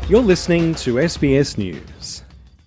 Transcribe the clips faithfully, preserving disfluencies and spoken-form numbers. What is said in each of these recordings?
You're listening to S B S News.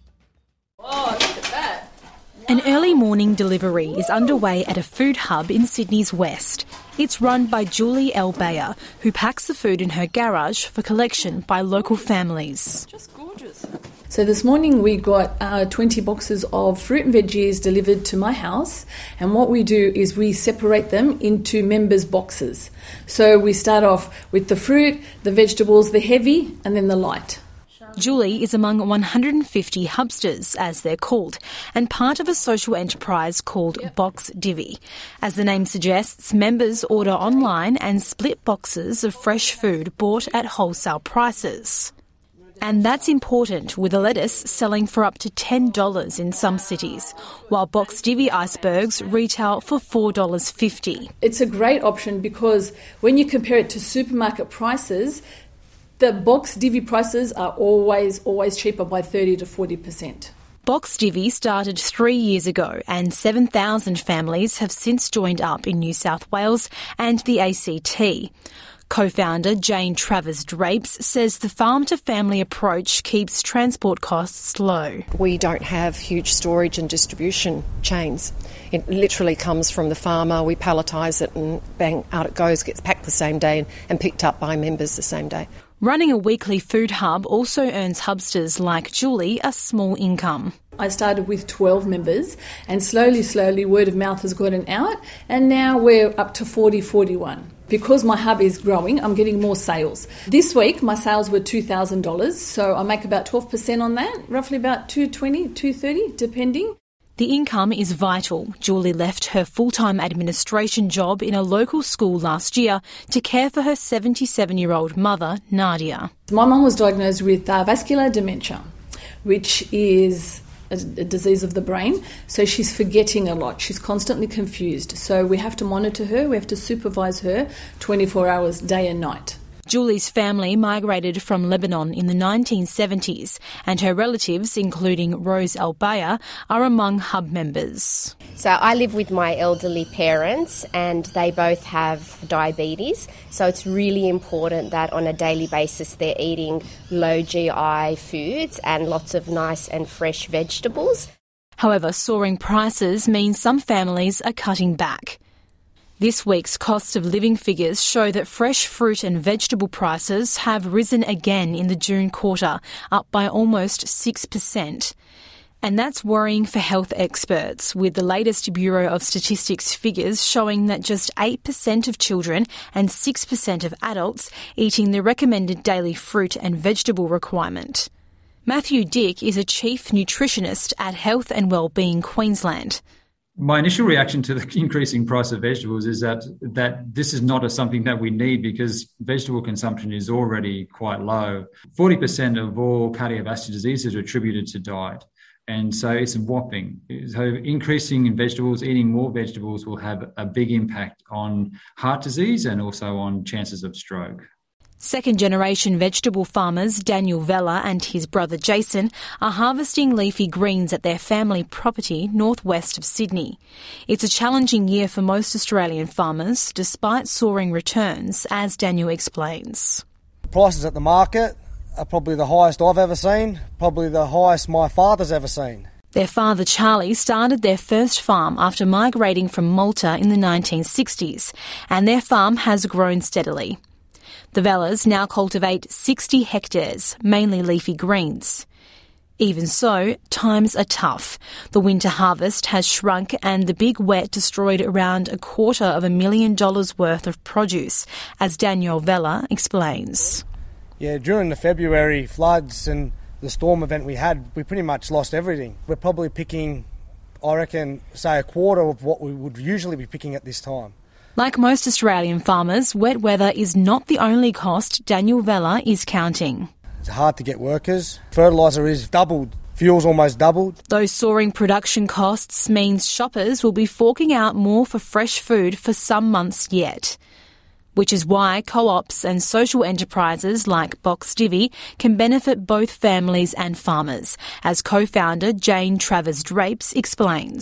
Oh, look at that. An early morning delivery is underway at a food hub in Sydney's west. It's run by Julie L. Bayer, who packs the food in her garage for collection by local families. Just gorgeous. So this morning we got uh, twenty boxes of fruit and veggies delivered to my house, and what we do is we separate them into members' boxes. So we start off with the fruit, the vegetables, the heavy, and then the light. Julie is among one hundred fifty hubsters, as they're called, and part of a social enterprise called Box Divvy. As the name suggests, members order online and split boxes of fresh food bought at wholesale prices. And that's important, with a lettuce selling for up to ten dollars in some cities, while Box Divvy icebergs retail for four dollars fifty. It's a great option because when you compare it to supermarket prices, the Box Divvy prices are always, always cheaper by thirty to forty percent. Box Divvy started three years ago, and seven thousand families have since joined up in New South Wales and the A C T. Co-founder Jane Travers Drapes says the farm-to-family approach keeps transport costs low. We don't have huge storage and distribution chains. It literally comes from the farmer, we palletise it and bang, out it goes, gets packed the same day and, and picked up by members the same day. Running a weekly food hub also earns hubsters like Julie a small income. I started with twelve members, and slowly, slowly word of mouth has gotten out, and now we're up to forty, forty-one. Because my hub is growing, I'm getting more sales. This week, my sales were two thousand dollars, so I make about twelve percent on that, roughly about two hundred twenty dollars, two hundred thirty dollars, depending. The income is vital. Julie left her full-time administration job in a local school last year to care for her seventy-seven-year-old mother, Nadia. My mum was diagnosed with uh, vascular dementia, which is a, a disease of the brain, so she's forgetting a lot. She's constantly confused. So we have to monitor her, we have to supervise her twenty-four hours, day and night. Julie's family migrated from Lebanon in the nineteen seventies, and her relatives, including Rose Al Bayer, are among hub members. So I live with my elderly parents, and they both have diabetes, so it's really important that on a daily basis they're eating low G I foods and lots of nice and fresh vegetables. However, soaring prices mean some families are cutting back. This week's cost of living figures show that fresh fruit and vegetable prices have risen again in the June quarter, up by almost six percent. And that's worrying for health experts, with the latest Bureau of Statistics figures showing that just eight percent of children and six percent of adults eating the recommended daily fruit and vegetable requirement. Matthew Dick is a chief nutritionist at Health and Wellbeing Queensland. My initial reaction to the increasing price of vegetables is that that this is not a, something that we need because vegetable consumption is already quite low. forty percent of all cardiovascular diseases are attributed to diet, and so it's whopping. So increasing in vegetables, eating more vegetables will have a big impact on heart disease and also on chances of stroke. Second-generation vegetable farmers Daniel Vella and his brother Jason are harvesting leafy greens at their family property northwest of Sydney. It's a challenging year for most Australian farmers, despite soaring returns, as Daniel explains. Prices at the market are probably the highest I've ever seen, probably the highest my father's ever seen. Their father Charlie started their first farm after migrating from Malta in the nineteen sixties, and their farm has grown steadily. The Vellas now cultivate sixty hectares, mainly leafy greens. Even so, times are tough. The winter harvest has shrunk and the big wet destroyed around a quarter of a million dollars worth of produce, as Daniel Vella explains. Yeah, during the February floods and the storm event we had, we pretty much lost everything. We're probably picking, I reckon, say a quarter of what we would usually be picking at this time. Like most Australian farmers, wet weather is not the only cost Daniel Vella is counting. It's hard to get workers. Fertiliser is doubled. Fuel's almost doubled. Those soaring production costs means shoppers will be forking out more for fresh food for some months yet. Which is why co-ops and social enterprises like Box Divvy can benefit both families and farmers, as co-founder Jane Travers Drapes explains.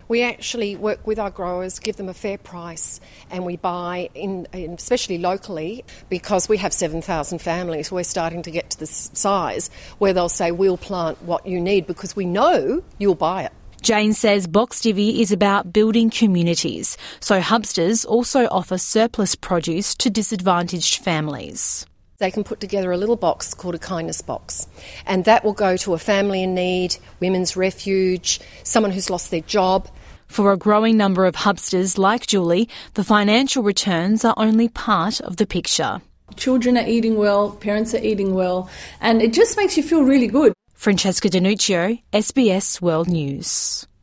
We actually work with our growers, give them a fair price, and we buy, in, in especially locally, because we have seven thousand families. We're starting to get to this size where they'll say, we'll plant what you need because we know you'll buy it. Jane says Box Divvy is about building communities, so Hubsters also offer surplus produce to disadvantaged families. They can put together a little box called a kindness box, and that will go to a family in need, women's refuge, someone who's lost their job. For a growing number of Hubsters like Julie, the financial returns are only part of the picture. Children are eating well, parents are eating well, and it just makes you feel really good. Francesca Danuccio, S B S World News.